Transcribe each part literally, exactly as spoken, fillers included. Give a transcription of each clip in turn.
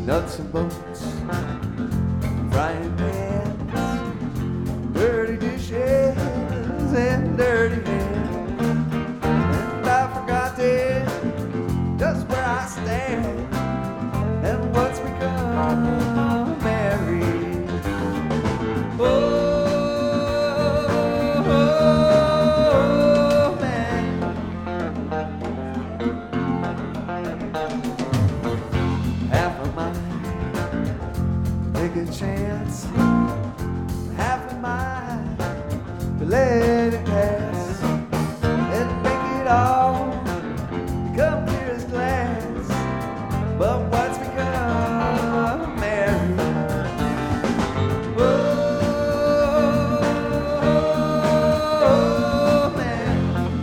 nuts and bolts, frying pans, dirty dishes and dirty hands. And I forgot it, just where I stand and what's become married. Oh, oh, oh, man. Half of mine, take a chance. Half of mine, to let it pass and make it all come clear as glass. But what's become married? Oh, oh, man.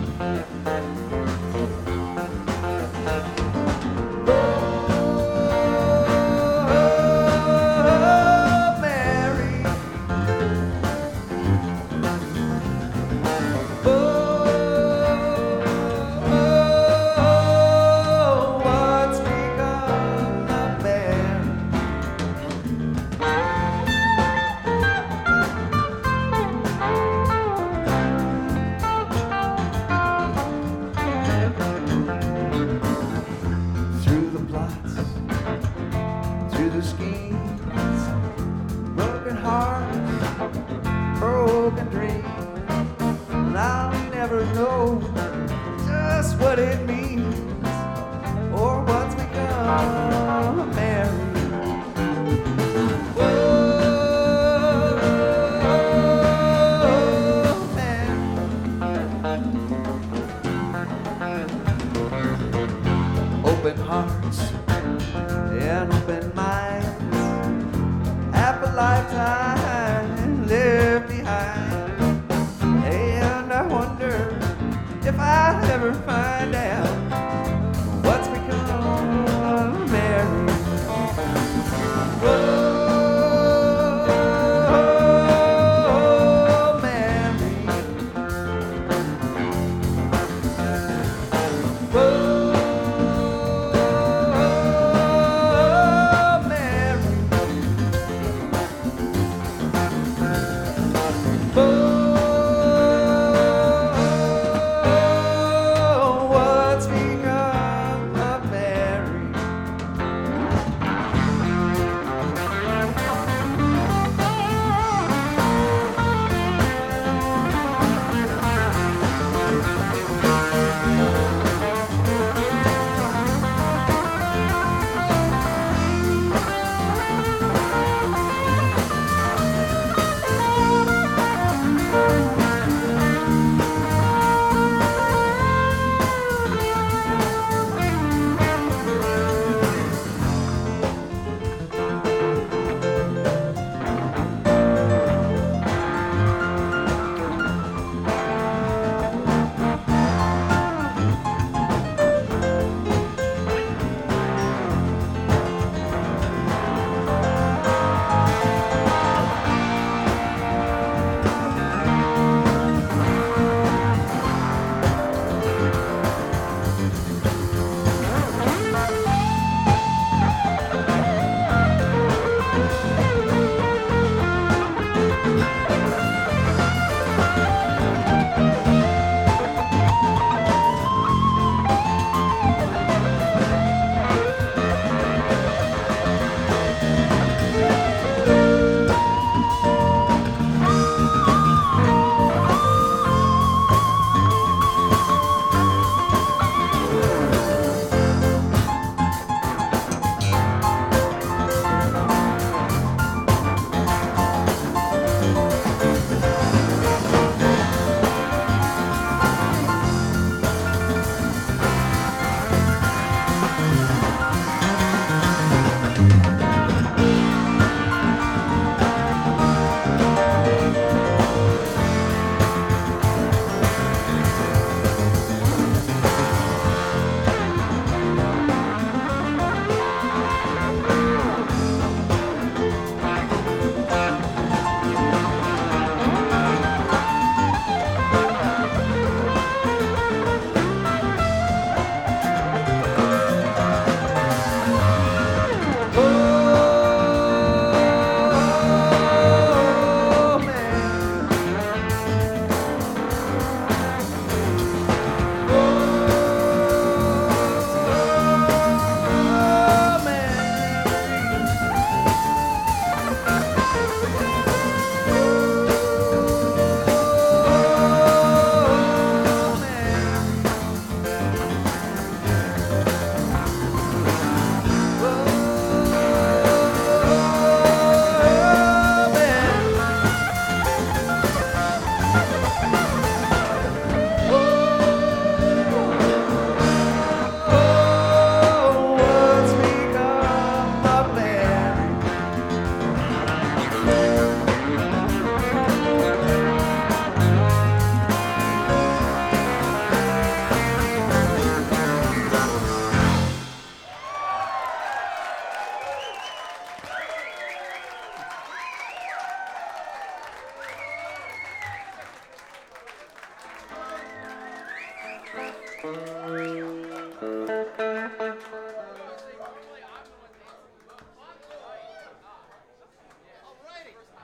Oh, Mary. Oh, what's become of man? Through the plots, through the schemes, broken hearts, broken dreams, and I'll never know just what it means or what's become of Mary. Oh, man. Open hearts and open minds, half a lifetime left behind. And I wonder if I'll ever find out what's become of Mary. Oh, Mary. Oh,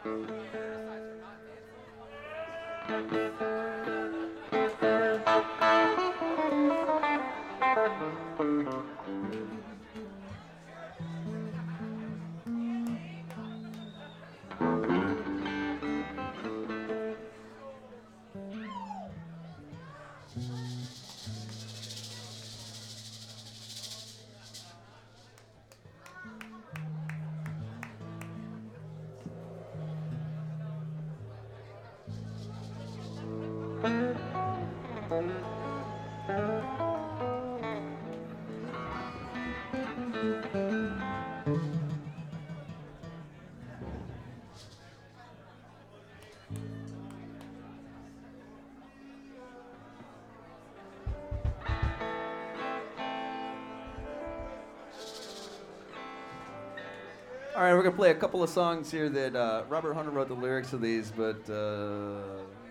All right, we're gonna play a couple of songs here that uh, Robert Hunter wrote the lyrics of these, but uh,